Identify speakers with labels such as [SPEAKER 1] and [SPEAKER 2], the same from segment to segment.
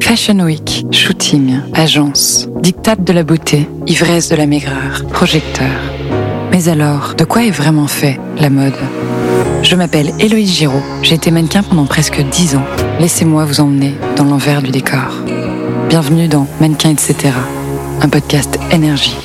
[SPEAKER 1] Fashion Week, shooting, agence, diktat de la beauté, ivresse de la maigreur, projecteur. Mais alors, de quoi est vraiment fait la mode ? Je m'appelle Héloïse Giraud, j'ai été mannequin pendant presque 10 ans. Laissez-moi vous emmener dans l'envers du décor. Bienvenue dans Mannequin etc., un podcast énergie.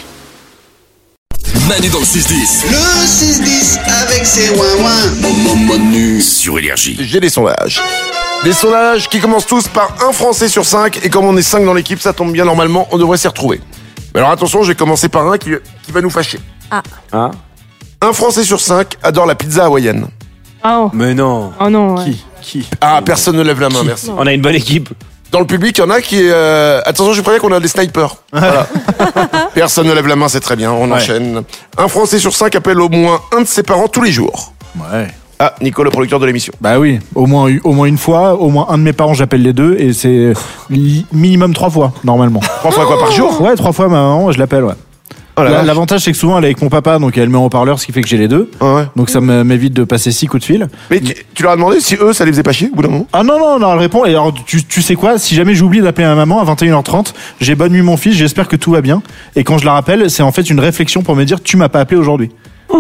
[SPEAKER 2] Manu dans le 6-10.
[SPEAKER 3] Le 6-10 avec ses ouin-ouin.
[SPEAKER 2] Manu sur Énergie.
[SPEAKER 4] J'ai des sondages. Des sondages qui commencent tous par un Français sur 5. Et comme on est 5 dans l'équipe, ça tombe bien, normalement, on devrait s'y retrouver. Mais alors attention, je vais commencer par un qui va nous fâcher.
[SPEAKER 5] Ah.
[SPEAKER 4] Un Français sur 5 adore la pizza hawaïenne.
[SPEAKER 5] Oh.
[SPEAKER 6] Mais non.
[SPEAKER 5] Oh non. Ouais.
[SPEAKER 6] Qui
[SPEAKER 4] Ah, personne ne lève la main, merci.
[SPEAKER 6] On a une bonne équipe.
[SPEAKER 4] Dans le public, il y en a qui... Attention, je préviens qu'on a des snipers. Voilà. Personne ne lève la main, c'est très bien, on enchaîne. Un Français sur 5 appelle au moins un de ses parents tous les jours.
[SPEAKER 7] Ouais.
[SPEAKER 4] Ah, Nico, le producteur de l'émission.
[SPEAKER 7] Bah oui, au moins une fois, au moins un de mes parents, j'appelle les deux, et c'est minimum 3 fois, normalement.
[SPEAKER 4] 3 fois quoi, par jour ?
[SPEAKER 7] Ouais, 3 fois ma maman, je l'appelle, ouais.
[SPEAKER 4] Oh la vache.
[SPEAKER 7] L'avantage, c'est que souvent, elle est avec mon papa, donc elle met en haut-parleur, ce qui fait que j'ai les deux.
[SPEAKER 4] Ouais.
[SPEAKER 7] Donc ça m'évite de passer 6 coups de fil.
[SPEAKER 4] Mais tu leur as demandé si eux, ça les faisait pas chier au bout d'un moment ?
[SPEAKER 7] Ah non, elle répond. Et alors, tu sais quoi, si jamais j'oublie d'appeler ma maman à 21h30, j'ai bonne nuit mon fils, j'espère que tout va bien. Et quand je la rappelle, c'est en fait une réflexion pour me dire, tu m'as pas appelé aujourd'hui.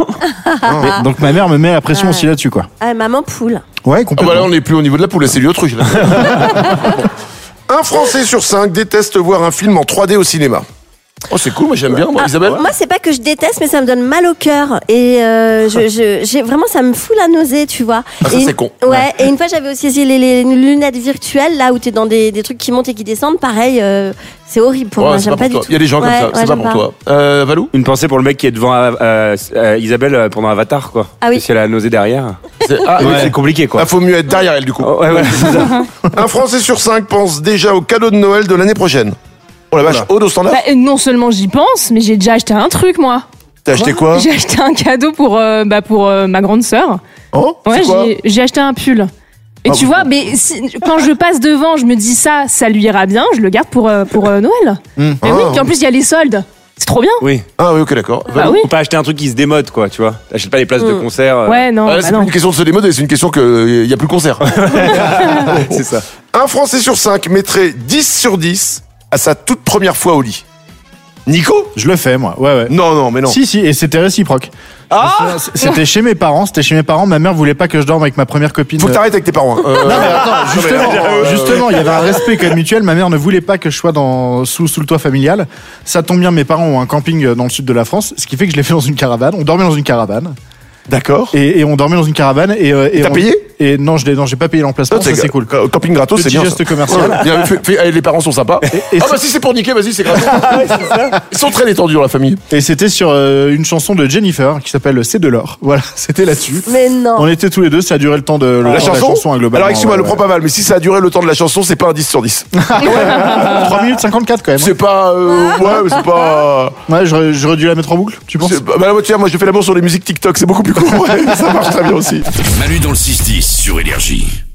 [SPEAKER 7] Donc ma mère me met la pression aussi là-dessus, quoi.
[SPEAKER 8] Ah, maman poule.
[SPEAKER 7] Ouais,
[SPEAKER 4] Ah
[SPEAKER 7] complètement.
[SPEAKER 4] bah là, on n'est plus au niveau de la poule, là, c'est l'autruche. Là. Un Français sur 5 déteste voir un film en 3D au cinéma. Oh, c'est cool, moi j'aime bien, moi, Isabelle.
[SPEAKER 8] Moi, c'est pas que je déteste, mais ça me donne mal au cœur. Et j'ai vraiment, ça me fout la nausée, tu vois.
[SPEAKER 4] Ah, ça,
[SPEAKER 8] et
[SPEAKER 4] c'est con.
[SPEAKER 8] Ouais, et une fois, j'avais aussi essayé les lunettes virtuelles, là où t'es dans des trucs qui montent et qui descendent. Pareil, c'est horrible pour
[SPEAKER 4] Ouais,
[SPEAKER 8] moi,
[SPEAKER 4] c'est
[SPEAKER 8] j'aime
[SPEAKER 4] pas
[SPEAKER 8] pas
[SPEAKER 4] pour
[SPEAKER 8] du
[SPEAKER 4] toi.
[SPEAKER 8] tout.
[SPEAKER 4] Il y a des gens comme ça, c'est pas
[SPEAKER 8] j'aime
[SPEAKER 4] pour toi. Valou ?
[SPEAKER 6] Une pensée pour le mec qui est devant Isabelle pendant Avatar, quoi.
[SPEAKER 8] Ah oui.
[SPEAKER 6] Parce qu'elle a la nausée derrière.
[SPEAKER 4] Ah, ouais.
[SPEAKER 6] C'est compliqué, quoi.
[SPEAKER 4] Ah, faut mieux être derrière elle, du coup.
[SPEAKER 6] Oh, ouais, c'est ça.
[SPEAKER 4] Un Français sur 5 pense déjà au cadeau de Noël de l'année prochaine. Oh la vache, Aude au standard.
[SPEAKER 5] Bah, non seulement j'y pense, mais j'ai déjà acheté un truc, moi.
[SPEAKER 4] T'as acheté quoi ?
[SPEAKER 5] J'ai acheté un cadeau pour ma grande sœur.
[SPEAKER 4] Oh,
[SPEAKER 5] Ouais,
[SPEAKER 4] c'est quoi ?
[SPEAKER 5] j'ai acheté un pull. Et
[SPEAKER 4] Ah,
[SPEAKER 5] tu
[SPEAKER 4] bon.
[SPEAKER 5] vois, mais quand je passe devant, je me dis ça lui ira bien, je le garde pour Noël. Et oui, puis en plus il y a les soldes. C'est trop bien.
[SPEAKER 6] Oui.
[SPEAKER 4] Ah oui, ok, d'accord.
[SPEAKER 5] Bah oui.
[SPEAKER 6] Faut pas acheter un truc qui se démode, quoi, tu vois. T'achètes pas les places de concert.
[SPEAKER 5] Ouais, non.
[SPEAKER 4] Ah,
[SPEAKER 5] bah
[SPEAKER 4] c'est
[SPEAKER 5] non.
[SPEAKER 4] plus une question de se démoder, c'est une question qu'il n'y a plus de concert.
[SPEAKER 6] C'est ça.
[SPEAKER 4] Un Français sur 5 mettrait 10 sur 10 à sa toute première fois au lit. Nico ?
[SPEAKER 7] Je le fais, moi. Ouais.
[SPEAKER 4] Non, mais non.
[SPEAKER 7] Si, et c'était réciproque. C'était chez mes parents. Ma mère voulait pas que je dorme avec ma première copine.
[SPEAKER 4] Faut que t'arrêtes avec tes parents.
[SPEAKER 7] Non mais attends, justement, il y avait un respect quand même mutuel. Ma mère ne voulait pas que je sois sous le toit familial. Ça tombe bien, mes parents ont un camping dans le sud de la France, ce qui fait que je l'ai fait dans une caravane. On dormait dans une caravane.
[SPEAKER 4] D'accord.
[SPEAKER 7] Et on dormait dans une caravane. Et
[SPEAKER 4] t'as payé ?
[SPEAKER 7] Et non, j'ai pas payé l'emplacement. Ça, c'est cool.
[SPEAKER 4] Camping gratos, c'est
[SPEAKER 7] Petit
[SPEAKER 4] bien.
[SPEAKER 7] geste
[SPEAKER 4] ça.
[SPEAKER 7] commercial.
[SPEAKER 4] Ouais, bien, allez, les parents sont sympas.
[SPEAKER 7] Et
[SPEAKER 4] Ah bah si c'est pour niquer, vas-y, c'est grave. Ils sont très détendus dans la famille.
[SPEAKER 7] Et c'était sur une chanson de Jennifer qui s'appelle C'est de l'or. Voilà, c'était là-dessus.
[SPEAKER 8] Mais non.
[SPEAKER 7] On était tous les deux, ça a duré le temps de
[SPEAKER 4] La chanson
[SPEAKER 7] hein, globalement.
[SPEAKER 4] Alors excuse-moi,
[SPEAKER 7] ouais,
[SPEAKER 4] le prends pas mal, mais si ça a duré le temps de la chanson, c'est pas un 10 sur 10.
[SPEAKER 7] 3 minutes 54 quand même.
[SPEAKER 4] C'est pas... ouais, mais c'est pas...
[SPEAKER 7] Ouais, j'aurais dû la mettre en boucle, tu penses?
[SPEAKER 4] Bah là, tiens, moi je fais l'amour sur les musiques TikTok, c'est beaucoup plus court. Ouais, ça marche très bien aussi.
[SPEAKER 2] Manu dans le 6-10 sur Énergie.